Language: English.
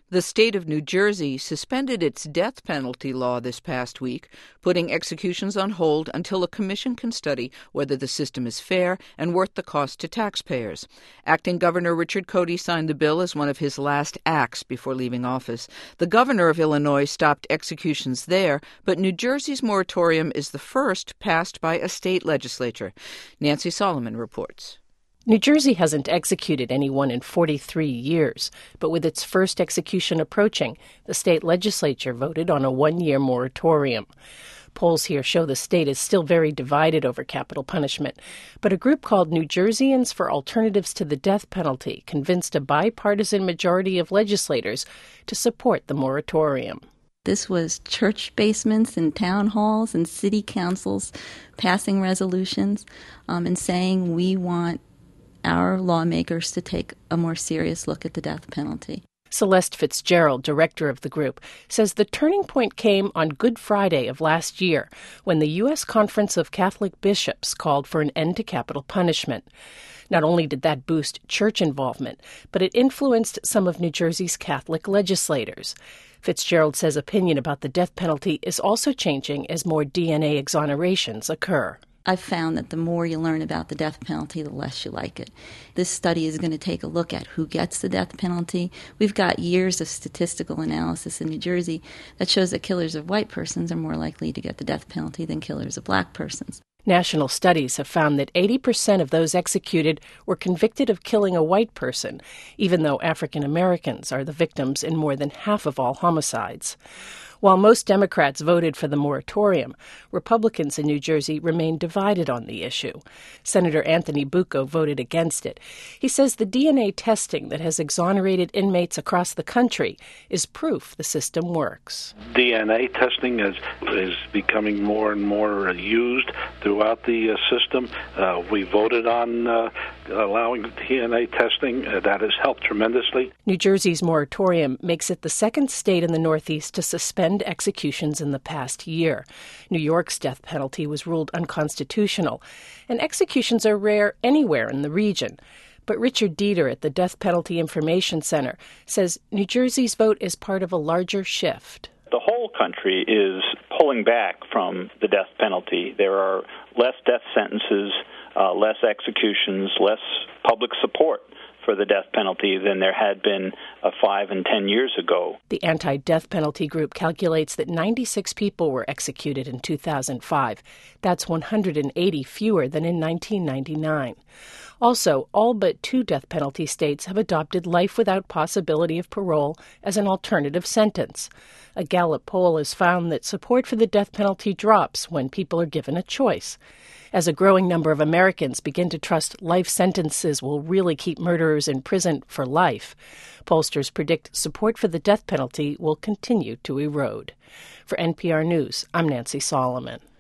The state of New Jersey suspended its death penalty law this past week, putting executions on hold until a commission can study whether the system is fair and worth the cost to taxpayers. Acting Governor Richard Codey signed the bill as one of his last acts before leaving office. The governor of Illinois stopped executions there, but New Jersey's moratorium is the first passed by a state legislature. Nancy Solomon reports. New Jersey hasn't executed anyone in 43 years, but with its first execution approaching, the state legislature voted on a one-year moratorium. Polls here show the state is still very divided over capital punishment, but a group called New Jerseyans for Alternatives to the Death Penalty convinced a bipartisan majority of legislators to support the moratorium. This was church basements and town halls and city councils passing resolutions and saying we want our lawmakers to take a more serious look at the death penalty. Celeste Fitzgerald, director of the group, says the turning point came on Good Friday of last year when the U.S. Conference of Catholic Bishops called for an end to capital punishment. Not only did that boost church involvement, but it influenced some of New Jersey's Catholic legislators. Fitzgerald says opinion about the death penalty is also changing as more DNA exonerations occur. I've found that the more you learn about the death penalty, the less you like it. This study is going to take a look at who gets the death penalty. We've got years of statistical analysis in New Jersey that shows that killers of white persons are more likely to get the death penalty than killers of black persons. National studies have found that 80% of those executed were convicted of killing a white person, even though African Americans are the victims in more than half of all homicides. While most Democrats voted for the moratorium, Republicans in New Jersey remain divided on the issue. Senator Anthony Bucco voted against it. He says the DNA testing that has exonerated inmates across the country is proof the system works. DNA testing is becoming more and more used throughout the system. We voted on allowing DNA testing. That has helped tremendously. New Jersey's moratorium makes it the second state in the Northeast to suspend executions in the past year. New York's death penalty was ruled unconstitutional, and executions are rare anywhere in the region. But Richard Dieter at the Death Penalty Information Center says New Jersey's vote is part of a larger shift. The whole country is pulling back from the death penalty. There are less death sentences, less executions, less public support for the death penalty than there had been 5 and 10 years ago. The anti-death penalty group calculates that 96 people were executed in 2005. That's 180 fewer than in 1999. Also, all but 2 death penalty states have adopted life without possibility of parole as an alternative sentence. A Gallup poll has found that support for the death penalty drops when people are given a choice. As a growing number of Americans begin to trust life sentences will really keep murderers in prison for life, pollsters predict support for the death penalty will continue to erode. For NPR News, I'm Nancy Solomon.